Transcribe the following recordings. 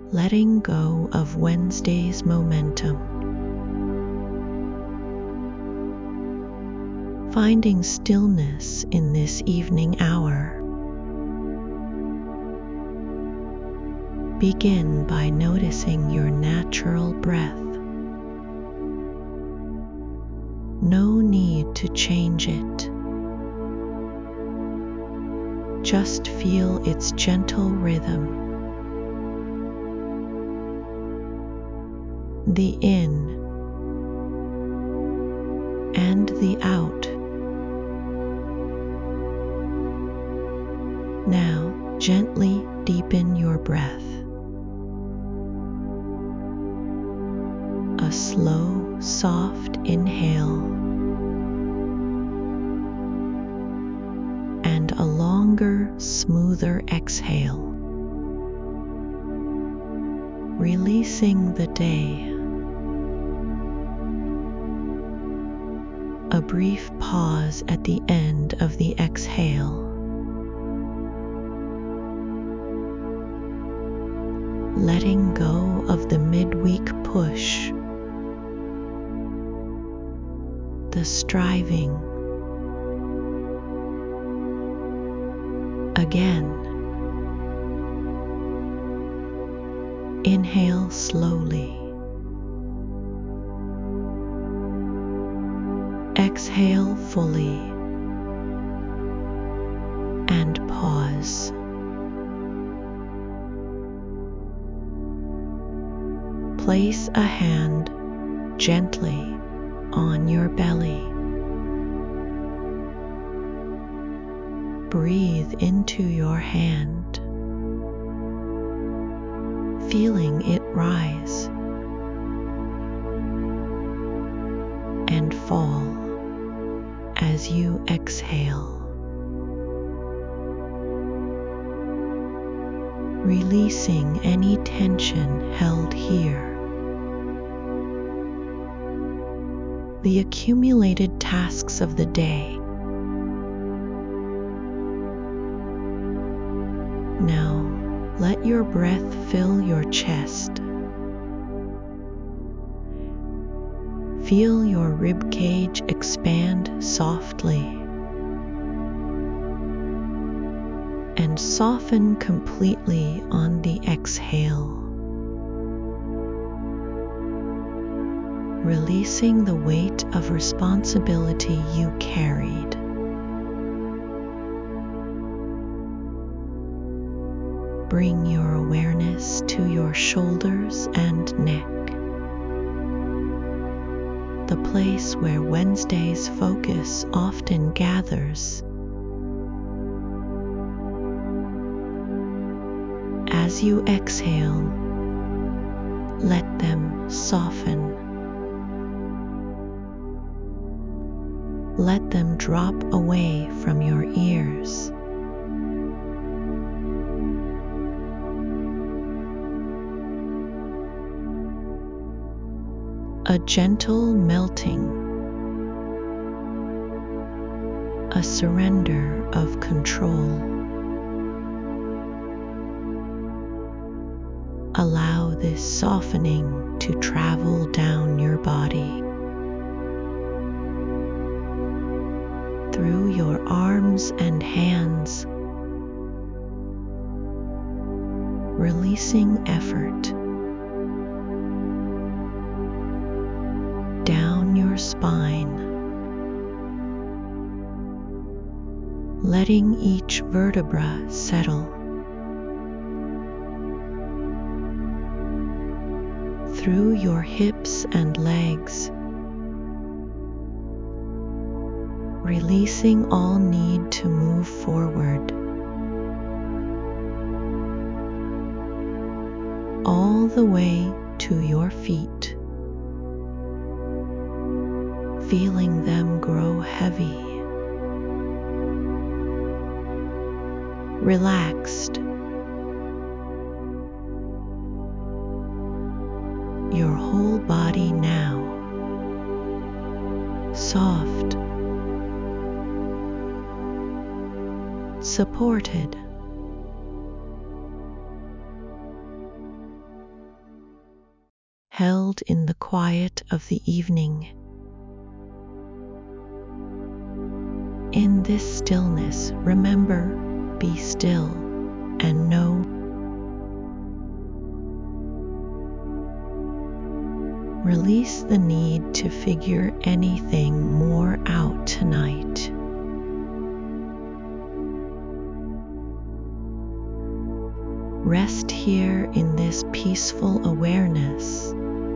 letting go of Wednesday's momentum. Finding stillness in this evening hour. Begin by noticing your natural breath. No need to change it. Just feel its gentle rhythm. The in and the out. Now, gently deepen your breath. A slow, soft inhale and a longer, smoother exhale, releasing the day. A brief pause at the end of the exhale. Letting go of the midweek push, the striving. Again, inhale slowly. Exhale fully and pause. Place a hand gently on your belly. Breathe into your hand, feeling it rise and fall as you exhale. Releasing any tension held here. The accumulated tasks of the day. Now, let your breath fill your chest. Feel your rib cage expand softly and soften completely on the exhale. Releasing the weight of responsibility you carried. Bring your awareness to your shoulders and neck, the place where Wednesday's focus often gathers. As you exhale, let them soften. Let them drop away from your ears. A gentle melting, a surrender of control. Allow this softening to travel down your body, through your arms and hands, releasing effort. Down your spine, letting each vertebra settle. Through your hips and legs, releasing all need to move forward. All the way to your feet. Feeling them grow heavy, relaxed. Your whole body now, soft, supported. held in the quiet of the evening. In this stillness, remember, be still and know. Release the need to figure anything more out tonight. Rest here in this peaceful awareness,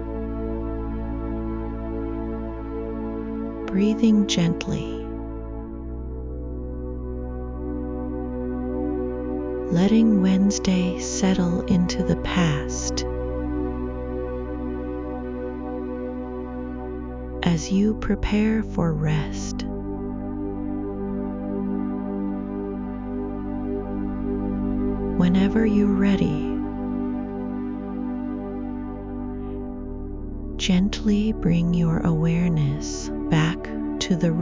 breathing gently, letting Wednesday settle into the past. As you prepare for rest, whenever you're ready, gently bring your awareness back to the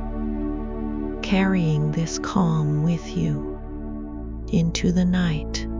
room, carrying this calm with you into the night.